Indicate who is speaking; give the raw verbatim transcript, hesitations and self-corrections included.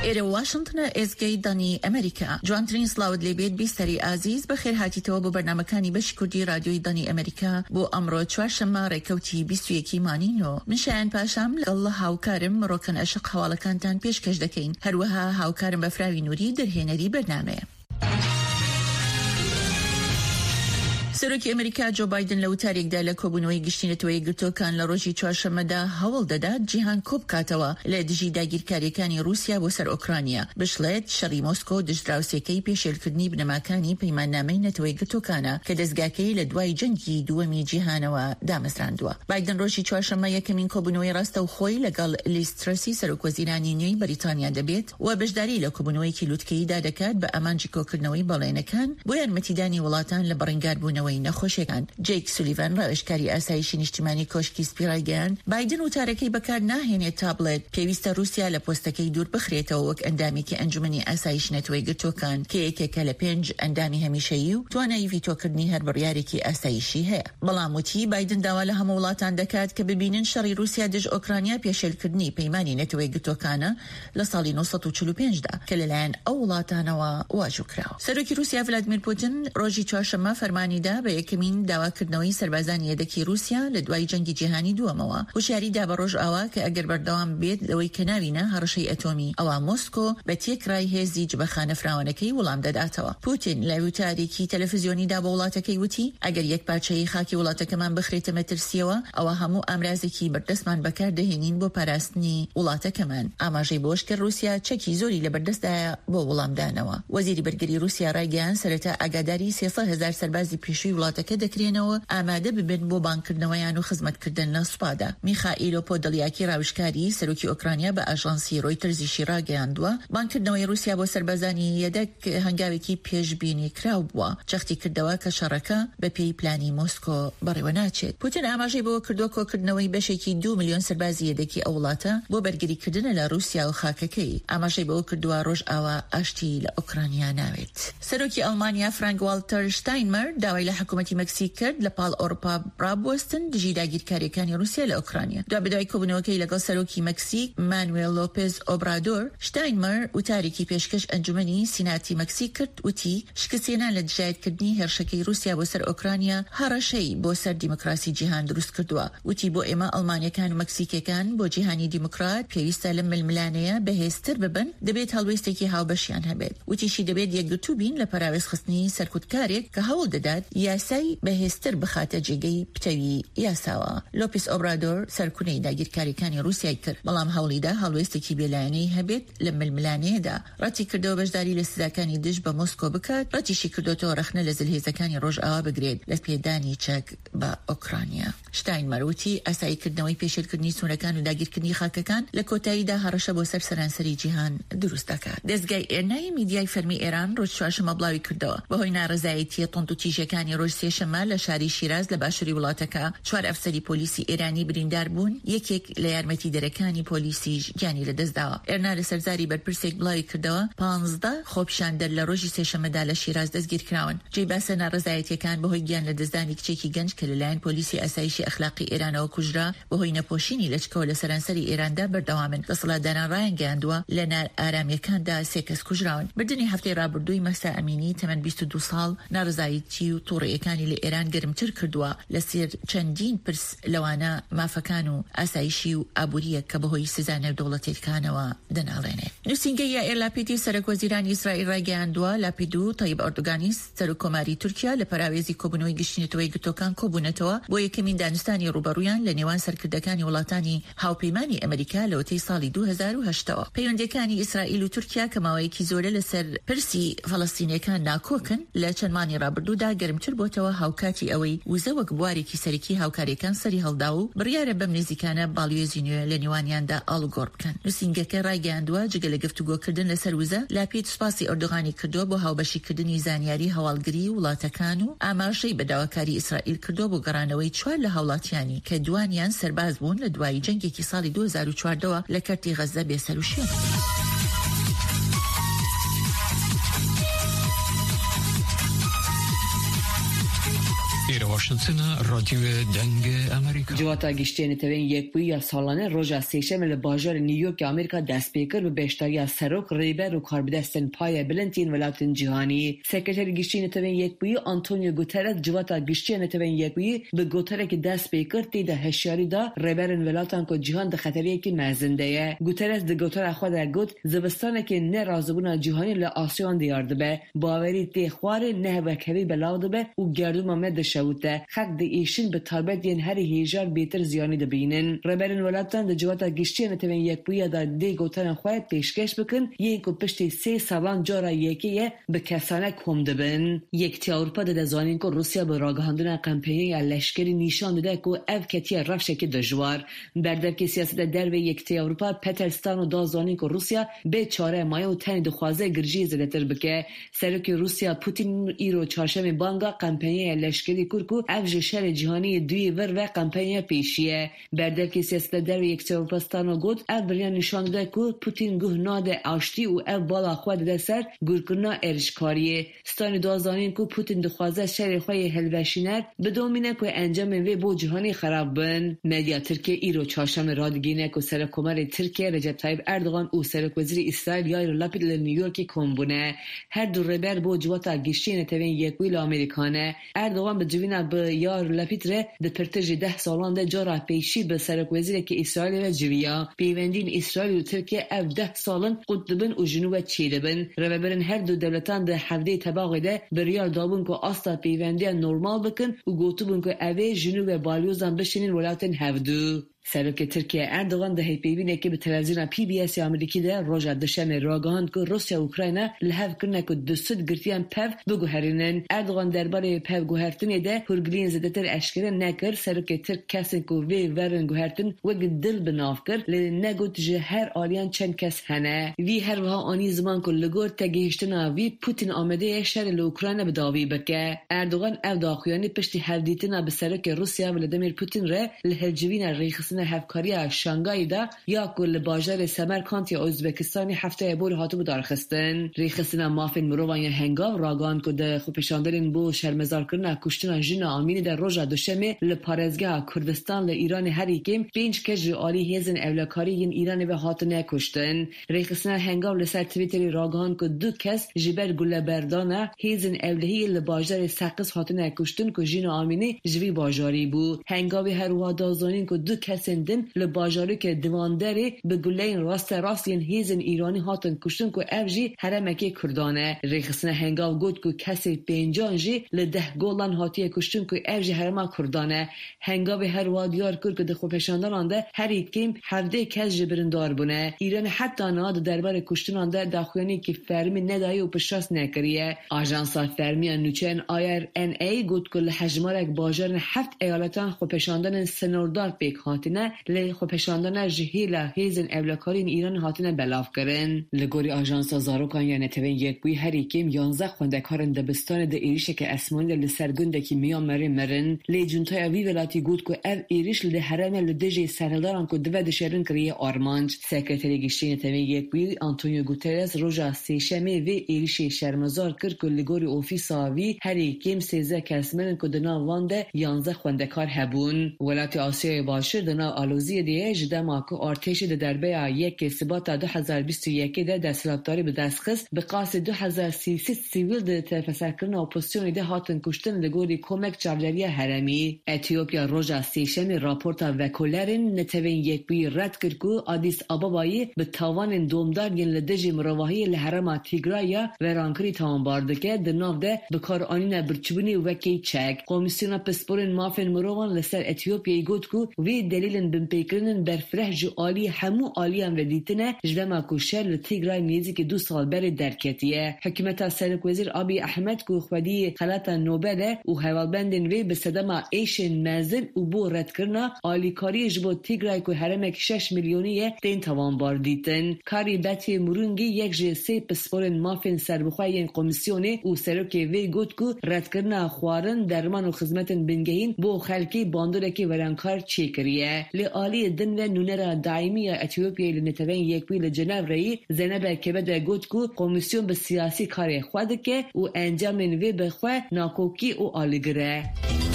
Speaker 1: ئێرە واشنتنە ئێزگەی دانی ئەمریکا جوانترین سلااوت لێبێت بیستەری ئازیز بەخێر هاتیتەوە بۆ بەرنامەکانی بەشی کوردی رادیۆی دانی ئەمریکا بۆ ئەمڕۆ چوارشەممە ڕێکەوتی بیست و یەکی مانینەوە. من شایان پاشام لەگەڵ هاوکارم ڕۆکن ئەشق هەواڵەکانتان پێشکەش دەکەین. هەروەها هاوکارم بەفراوی نووری دەرهێنەری بەرنامەیە. سەرۆکی ئەمریکا جو بایدن لە وتارێکدا لە کۆبوونەوەی گشتینەتەوەی گرتوەکان لە ڕۆژی چوارشەممەدا هەوڵ دەدات جیهان کۆبکاتەوە لە دژی داگیرکاریەکانی رووسیا بۆ سەر ئۆکرانیا بشڵێت شەڕی مۆسکۆ دژدراوسێکەی پێشێلکردنی بنەماکانی پەیماننامەی نەتەوەی گرتوەکانە کە دەستگاکەی لە دوای جەنگی دووەمی جیهانەوە دامەزراندووە. بایدن ڕۆژی چوارشەممە یەکەمین کۆبوونەوەی ڕاستە و خۆی لەگەڵ لیز ترەسی سەرۆکوەزیرانی نوێی بەریتانیا دەبێت و بەشداری لە کۆبوونەوەیکی لووتکەیدا دەکات بە ئامانجی کۆکردنەوەی بەڵێنەکان بۆ یارمەتیدانی وڵاتان لە بەڕێنگاربوونەوەی نەخۆشیەکان. جیک سولیڤان ڕاوێژکاری ئاسایشی نیشتیمانی کۆشکی سپیڕایگەیان بایدن وتارەکەی بەکار ناهێنێت تا بڵێت پێویستە رووسیا لە پۆستەکەی دوور بخرێتەوە وەک ئەندامێکی ئەنجومەنی ئاسایش نەتەوەی گرتوەکان کە یەکێکە لە پێنج ئەندامی هەمیشەیی و توانایی ڤیتۆکردنی هەر بڕیارێکی ئاسایشی هەیە. بەڵام وتی بایدن داوا لە هەموو وڵاتان دەکات کە ببینن شەڕی رووسیا دژ ئۆکرانیا پێشێلکردنی پەیمانی نەتەوەی گرتوەکانە لە ساڵی نۆ سەد و چل و پێنجدا کە لەلایەن ئەو وڵاتانەوە واژووکراوە. سەرۆکی رووسیا ڤلادیمیر پوتین ڕۆژی چوارشەممە فەرمانیدا بە یەکەمین داواکردنەوەی سەربازانی یەدەکی رووسیا لە دوای جەنگی جیهانی دووەمەوە هوشیاریدا بە ڕۆژ ئاوا کە ئەگەر بەردەوام بێت لەوەی کە ناوینە هەڕەشەی ئەتۆمی ئەوە مۆسکۆ بە تێکرای هێزی جبەخانە فراوانەکەی وەڵام دەداتەوە. پوتین لە وتارێکی تەلەڤیزیۆنیدا بە وڵاتەکەی وتی ئەگەر یەک پارچەی خاکی وڵاتەکەمان بخرێتە مەترسیەوە ئەوە هەموو ئامرازێکی بەردەستمان بەکاردەهێنین بۆ پاراستنی وڵاتەکەمان. ئاماژەی بۆش کە رووسیا چەکی زۆری لە بەردەستدایە بۆ وەڵامدانەوە. وەزیری بەرگری رووسیا ڕایگەیان سەرەتا ئاگاداری سێسەد هەزار سەربازی پێشووی وڵاتەکە دەکرێنەوە ئامادە ببن بۆ بانکردنەوەیان و خزمەتکردن لە سوپادا. میخائیل پۆدڵیاکی ڕاوشکاری سەرۆکی ئۆکرانیا بە ئاژانسی ڕۆیتەرزیشی ڕاگەیاندووە بانکردنەوەی رووسیا بۆ سەربازانی یەدەک هەنگاوێکی پێشبینی کراو بووە جەختی کردەوە کە شەڕەکە بە پێی پلانی مۆسکۆ بەڕێوە ناچێت. پوتین ئاماژەی بۆ کردووە کۆکردنەوەی بەشێکی دو میلیۆن سەربازی یەدەکی ئەو وڵاتە بۆ بەرگریکردنە لە رووسیا و خاکەکەی. ئاماژەی بۆ کردووە ڕۆژ ئاوا ئاشتی لە ئۆکرانیا ناوێت. سەرۆکی ئەڵمانیا فرانک والتەر شتاینمەر داوای لە حکوومەتی مەکسیک کرد لە پاڵ ئەوروپا ڕابوەستن دژی داگیرکاریەکانی رووسیا لە ئۆکرانیا. دوا بەدوای کۆبوونەوەکەی لەگەڵ سەرۆکی مەکسیک مانوێل لۆپێز ئۆبرادۆر شتاینمەر وتارێکی پێشکەش ئەنجومەنی سیناتی مەکسیک کرد وتی شکستێنان لە دژایەتکردنی هێرشەکەی رووسیا بۆ سەر ئۆکرانیا هەڕەشەی بۆ سەر دیموکراسی جیهان دروست کردووە. وتی بۆ ئێمە ئەڵمانیەکان و مەکسیکەکان بۆ جیهانی دیموکرات پێویستە لە ململانەیە بەهێزتر ببن دەبێت هەڵوێستێکی هاوبەشیان هەبێت. وتیشی دەبێت یەکگرتوو بین لە پەراوێزخستنی سەرکوتکارێک کە هەوڵ دەدات یاسای بەهێزتر بخاتە جێگەی پتەوی یاساوە. لۆپیس ئۆبرادۆر سەرکونەی داگیرکاریەکانی رووسیای کرد بەڵام هەوڵیدا هەڵوێستێکی بێلایەنەی هەبێت لە ململانەیەدا. ڕەتی کردەوە بەشداری لە سزاکانی دژ بە مۆسکۆ بکات. ڕەتیشی کردوتەوە رەخنە لە زلهێزەکانی ڕۆژئاوا بگرێت لە پێدانی چەک بە ئۆکرانیا. شتاینمەر وتی ئاساییکردنەوەی پێشێلکردنی سوورەکان و داگیرکردنی خاکەکان لە کۆتاییدا هەڕەشە بۆ سەر سەرانسەری جیهان دروست دەکات. دەستگای ئێرنای میدیای فەرمی ئێران ڕۆژ چوارشەممە بڵاوی کردەوە بەهۆی ناڕەزایەتیە تۆند و تیژەکانی ڕۆژ سێشەممە لە شاری شیراز لە باشووری وڵاتەکە چوار ئەفسەری پۆلیسی ئێرانی بریندار بوون یەکێک لە یارمەتی دەرەکانی پۆلیسیش گیانی لەدەستداوە. ئێرنا لە سەرزاری بەرپرسێک بڵاوی کردەوە پانزدە خۆپیشاندەر لە ڕۆژی سێشەممەدا لە شیراز دەستگیر کراون. جێی باسە ناڕەزایەتیەکان بەهۆی گیان لە دەستدانی کچێکی گەنج کە لەلایەن پۆلیسی ئاسایشی ئەخلاقی ئێرانەوە کوژرا بەهۆی نەپۆشینی لەچکەوە لە سەرانسەری ئێراندا بەردەوامن. دەسەڵاتداران ڕایانگەیاندووە لە نار ئارامیەکاندا سێ کەس کوژراون. بردنی هەفتەی ڕابردووی مەسا ئەمینی تەمەن بیست و دوو ساڵ ناڕەزایەتی و تووڕێیەکانی لە ئێران گەرمتر کردووە لە سێر چەندین پرس لەوانە مافەکان و ئاسایشی و ئابووریە کە بەهۆی سزا نێودەوڵەتیەکانەوە دەناڵێنێت. نووسینگەی یائیر لاپیدی سەرۆکوەزیرانی ئیسرائیل ڕایگەیاندووە لاپید و تایب ئەردۆگانی سەرۆکۆماری تورکیا لە پەراوێزی کۆبوونەوەی گشتینەتەوەی گرتوەکان کۆبوونەتەوە بۆ یەکەمین دانوستانی ڕوبەڕوویان لە نێوان سەرکردەکانی وڵاتانی هاوپەیمانی ئەمریکا لە وتەی ساڵی دوو هەزار و هەشتەوە. پەیوەندیەکانی ئیسرائیل و تورکیا کە ماوەیەکی زۆرە لەسەر پرسی فەڵەستینیەکان ناکۆکن لە چەند مانگی ڕابردوودا گەرمتر بۆتەوە هاوکاتی ئەوەی وزە وەک بوارێکی سەرەکی هاوکاریەکان سەری هەڵدا و بڕیارە بەم نزیکانە باڵیۆزی نوێ لە نێوانیاندا ئاڵوگۆڕ بکەن. نووسینگەکە ڕایگەیاندووە جگە لە گفتوگۆکردن لەسەر وزە لاپید سوپاسی ئەردۆغانی کردووە بۆ هاوبەشیکردنی زانیاری هەواڵگری وڵاتەکان و ئاماژەی بەداواکاری ئیسرائیل کردووە بۆ گەڕانەوەی چوار لە هاوڵاتیانی کە دوانیان سەرباز بوون لە دوای جەنگێکی ساڵی دوو هەزار و چواردەوە لە کەرتی غەزە بێسەر و شوێن.
Speaker 2: ئێرە واشنگتن رادیو دنگ امریکا.
Speaker 3: جواتا گشتین توین یک بوی سالانه روزا سیشم لباجار نیویورک آمریکا دست پیکر به بیشتری سروک ریبر و کاربدستن پای بلندین ولایتن جهانی. سکرتری گشتین توین یک بوی آنتونیو گوترس جواتا گشتین توین یک بوی به گوتره که دست پیکر تیده هشیاری دا ریبرن ولایتن که جهان د خطریه که مزنده. گوترس د گوتره خود گوت زبستانه که نه رازبونا جهانی ل آسیان دیارده به باوری تی خواره نه وکوی بلاوده به و گردو ممد شوته خد د ایشین به تربت ین هر هیجار بیتر زیانی د بینن. ریبرن ولایتن د جواتا گشتین توین یک بوی دا دی گوترن خود پیشکش بکن یین کو پشتی سه سالان جارا یکیه به کسانه کم دبن. یک تی اروپا د زانین کو روسیا به راگهاندن کمپین لشکری نشان داده کو اف کتی رفشه که دشوار بردر که سیاست در یک تی اروپا پترستان و دازانی کو روسیا به چاره مایه و تن دخوازه گرجی زدتر بکه سرک روسیا پوتین ایرو چهارشنبه بانگا کمپین لشکری کورکو اف شهر جهانی دوی ور و کمپین پیشیه بردر که سیاست در یک تی اروپا ستانو گفت اف بریان نشان داده کو پوتین گه ناده آشتی و اف بالا خود ده سر گورکنا ارشکاریه ستان دازانی کو پوتین دخوازه شهر خوی هلوشینر بدومینه کو انجام وی بو جهانی خراب بن. مدیا ترکیه ایرو چهارشنبه رادگینه کو سر کمر ترکیه رجب طیب اردوغان او سر وزیر اسرائیل یایر لپید ل نیویورک کومبونه هر دو ریبر بو جواتا گشتین توین یک ویل امریکانه اردوغان به جوینا به یایر لپید ر د پرتج ده سالان ده جارا پیشی به سر وزیر که اسرائیل و جویا پیوندین اسرائیل و ترکیه اف ده سالن قطبن و جنوب چیدبن ریبرن هر دو دولتان ده هفده طبقه ده بریار دابون کو استا پیوندی نورمال بکن و گوتبون کو اوی جنوب بالیوزان بشینین ولایتن هفدو. سرک ترکیه اردوغان ده پیبینه که به تلویزیون پی بی اس آمریکی ده روزا دشمه راگهاند که روسیا و اوکراین لحاف کنه که دست گرتیان پف بگوهرینن. اردوغان درباره پف گوهرتنی ده هرگلین زدتر اشکره نکر سرک ترک کسی که وی ورن گوهرتن وگه دل بناف کر لی نگوت جه هر آلیان چند کس هنه وی هر وها آنی زمان که لگور تگهشتنا وی پوتین آمده شهر لوکراین بداوی بکه. اردوغان او داخویانی پشتی هفدیتنا به سرک روسیا ولادیمیر پوتین ره لحجوین ریخ هفکاری شانگهای دا یا کل باجر سمرکانت یا ازبکستانی هفته بور هاتو بدارخستن. ریخستن مافین مروان یا هنگام راگان که ده خوپشاندرین بو شرمزار کرنه کشتن جن آمینی در روژا دوشمه لپارزگاه کردستان لایران هریکیم پینج کج آلی هزن اولکاری این ایران و هاتو نکشتن. ریخستن هنگام لسر تویتری راگان که دو کس جبر گل بردانه هزن اولهی لباجر سقس هاتو نکشتن که جن آمینی جوی باجاری بو. هنگامی هر وادازانین که دو کس سندن لباجاری که دواندری به گلین راست راستین هیزن ایرانی هاتن کشتن که افجی حرمکی کردانه. ریخسن هنگاو گود که کسی پینجانجی لده گولان هاتی کشتن که افجی حرما کردانه. هنگاو هر وادیار کرد که دخو پشاندن آنده هر ایکیم هفده کس جبرندار بونه. ایران حتی ناد دربار کشتن آنده داخویانی که فرمی ندایی و پشراس نکریه. آژانسا فرمی نوچن آیر ان ای گود که لحجمارک باجارن هفت ایالتان خو پشاندن سنوردار پیک هاتنه لی خو پشاندن جهیلا هیزن اولکارین ایران هاتنه بلاف کرن. لگوری آژانس زاروکان یا نتوین یک بوی هر یکیم یانزده خوندکارن دبستان ده ایریشه که اسمانی لسرگنده که میان مری مرن لی جونتای وی ولاتی گود که اف ایریش لده حرمه لدهجه سرهداران که دوه دشرن کریه آرمانج. سکرتری گشتی نتوین یک بوی آنتونیو گوترس روژا سیشمه وی ایریشه شرمزار کرد که لگوری اوفیسا وی هر یکیم سیزه کسمرن که دنا وانده یانزده خوندکار هبون. ولایت آسیای باشر دنا آلوزی دیه جدما که ارتش ده دربه یک ثبات دو هزار و بیست و یک ده دستلابداری به دست خست به قاس دو هزار و سیصد سیویل ده تفسرکرن اپوزیسیون ده هاتن کشتن لگوری کمک جابجاری هرمی. اتیوپیا روژا سیشم راپورتا وکولرین نتوین یک بی رد کرد که آدیس آبابایی به تاوان دومدار ین لدجی مرواهی لحرم تیگرایا و رانکری تاوان بارده که در ناف ده بکار آنین برچبونی وکی چک. کمیسیون پسپورین مافین مروان لسر اتیوپیای گود که وی دلیلن بمپیکرنن برفره جو آلی همو آلیان و دیتنه جدما کوشر لتیگرای نیزی که دو سال بر درکتیه. حکومت سرک وزیر آبی احمد که خودی خلط نوبله و حوالبندن وی به صدما ایشن مزن و بو رد کرنا آلی کاری جبو تیگرای که هرمک شش میلیونیه دین توان بار دیتن. کاری بطی مرونگی یک جه سی پسپورن مافین سربخواه این کمیسیونه و سرک وی گود که رد کرنا خوارن درمان و خدمتن بنگهین بو خلکی باندورکی ورانکار چی کریه. لی آلی دن و نونرا دائمی اتیوپیای لنتوین یک بیل جناب رئی زینب کبد گود که کمیسیون به سیاسی کار خود که و انجام وی بخواه ناکوکی و آلیگره.